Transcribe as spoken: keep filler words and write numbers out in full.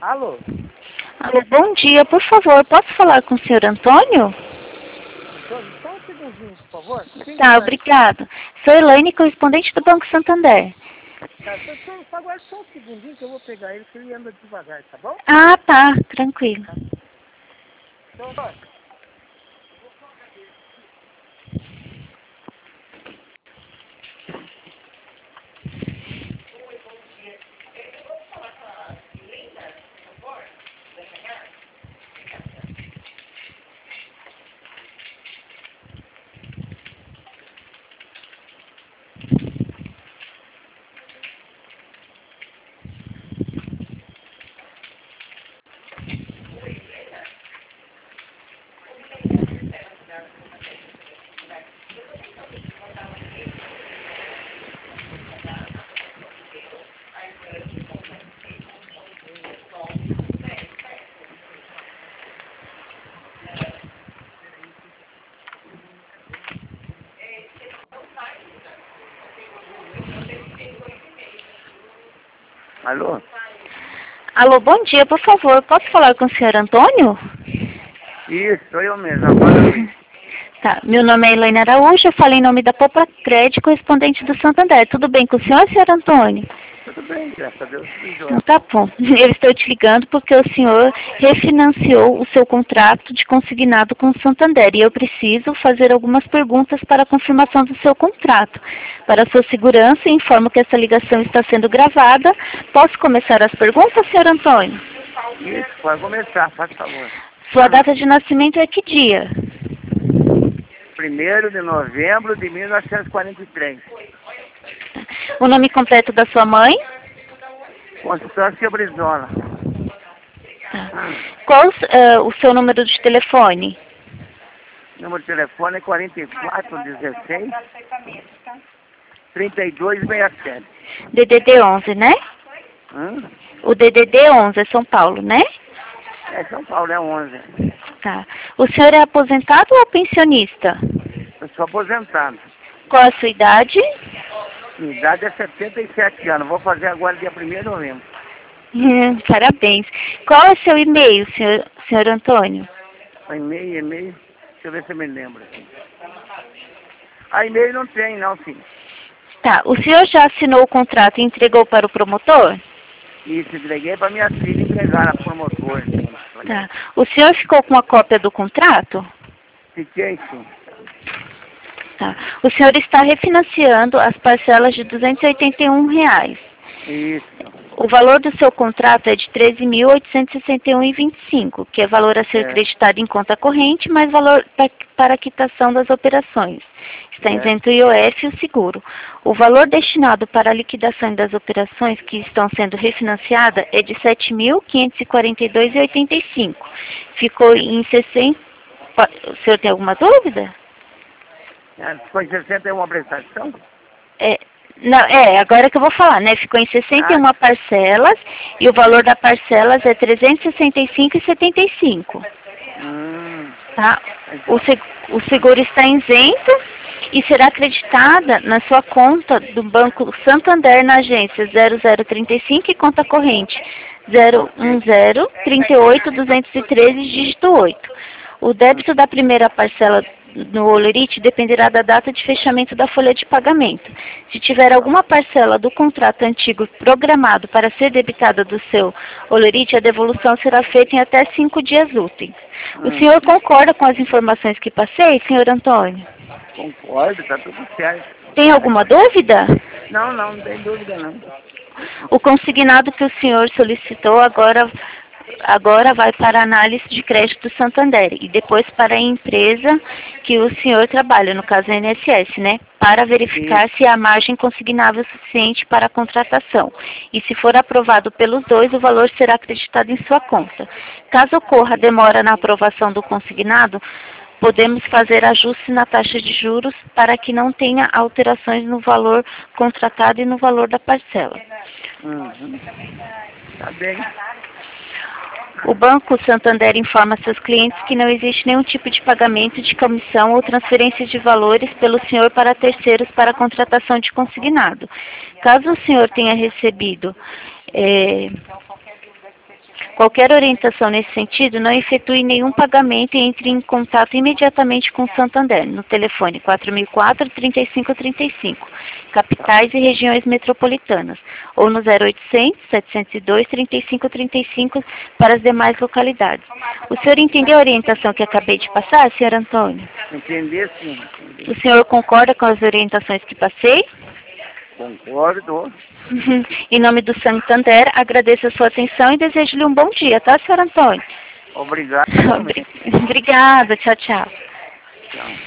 Alô? Alô, bom dia. Por favor, posso falar com o senhor Antônio? Antônio, só um segundinho, por favor. Quem Tá, que obrigado. Sou Elaine, correspondente do Banco Santander. Tá, só, só, só aguarde só um segundinho que eu vou pegar ele, que ele anda devagar, tá bom? Ah, tá. Tranquilo. Então, Antônio. Alô? Alô, bom dia. Por favor, posso falar com o senhor Antônio? Isso, sou eu mesmo. Agora eu... Tá, meu nome é Elaine Araújo, eu falo em nome da Popa Crédito, correspondente do Santander. Tudo bem com o senhor, senhor Antônio? Tudo bem, graças a Deus, tudo Então, jóia. tá bom. Eu estou te ligando porque o senhor refinanciou o seu contrato de consignado com o Santander e eu preciso fazer algumas perguntas para a confirmação do seu contrato. Para a sua segurança, informo que essa ligação está sendo gravada. Posso começar as perguntas, senhor Antônio? Isso, pode começar, faz favor. Sua data de nascimento é que dia? Primeiro de novembro de mil novecentos e quarenta e três. O nome completo da sua mãe? Constância Brizola. Tá. Qual uh, o seu número de telefone? Número de telefone é quarenta e quatro, dezesseis, trinta e dois, sessenta e sete. D D D onze, né? Hum? O D D D onze é São Paulo, né? É São Paulo, é onze. Tá. O senhor é aposentado ou pensionista? Eu sou aposentado. Qual a sua idade? Minha idade é setenta e sete anos. Vou fazer agora dia primeiro de novembro. Hum, parabéns. Qual é o seu e-mail, senhor, senhor Antônio? E-mail, e-mail. Deixa eu ver se eu me lembro. A e-mail não tem, não, filho. Tá. O senhor já assinou o contrato e entregou para o promotor? Isso, entreguei para minha filha entregar a promotor. Tá. O senhor ficou com a cópia do contrato? Fiquei, sim. Tá. O senhor está refinanciando as parcelas de duzentos e oitenta e um reais. Isso. O valor do seu contrato é de treze mil oitocentos e sessenta e um reais e vinte e cinco centavos, que é valor a ser É. creditado em conta corrente, mais valor pa- para a quitação das operações. Está É. isento o I O F e o seguro. O valor destinado para a liquidação das operações que estão sendo refinanciadas é de sete mil quinhentos e quarenta e dois reais e oitenta e cinco centavos. Ficou em sessenta... O senhor tem alguma dúvida? É, ficou em sessenta e uma prestação? É, não, é, agora que eu vou falar, né? Ficou em sessenta e uma Ah. parcelas e o valor da parcelas é trezentos e sessenta e cinco reais e setenta e cinco centavos. Hum. Tá? Então. O, seg o seguro está isento e será acreditada na sua conta do Banco Santander na agência zero zero trinta e cinco e conta corrente zero um zero trinta e oito duzentos e treze, dígito oito. O débito da primeira parcela no Olerite dependerá da data de fechamento da folha de pagamento. Se tiver alguma parcela do contrato antigo programado para ser debitada do seu Olerite, a devolução será feita em até cinco dias úteis. O Hum. senhor concorda com as informações que passei, senhor Antônio? Concordo, tá tudo certo. Tem alguma dúvida? Não, não, não tem dúvida não. O consignado que o senhor solicitou agora, agora vai para a análise de crédito do Santander e depois para a empresa que o senhor trabalha, no caso a I N S S, né? Para verificar Sim. se há margem consignável suficiente para a contratação. E se for aprovado pelos dois, o valor será acreditado em sua conta. Caso ocorra demora na aprovação do consignado, podemos fazer ajuste na taxa de juros para que não tenha alterações no valor contratado e no valor da parcela. Uhum. Tá bem. O Banco Santander informa seus clientes que não existe nenhum tipo de pagamento de comissão ou transferência de valores pelo senhor para terceiros para a contratação de consignado. Caso o senhor tenha recebido é, Qualquer orientação nesse sentido, não efetue nenhum pagamento e entre em contato imediatamente com o Santander, no telefone quatro mil e quatro, trinta e cinco trinta e cinco, capitais e regiões metropolitanas, ou no zero oitocentos, setecentos e dois, trinta e cinco trinta e cinco para as demais localidades. O senhor entendeu a orientação que acabei de passar, senhor Antônio? Entender, sim. Entendi. O senhor concorda com as orientações que passei? Concordo. Em nome do Santander, agradeço a sua atenção e desejo-lhe um bom dia, tá, senhor Antônio? Obrigado. Obrigada, tchau, tchau. Tchau.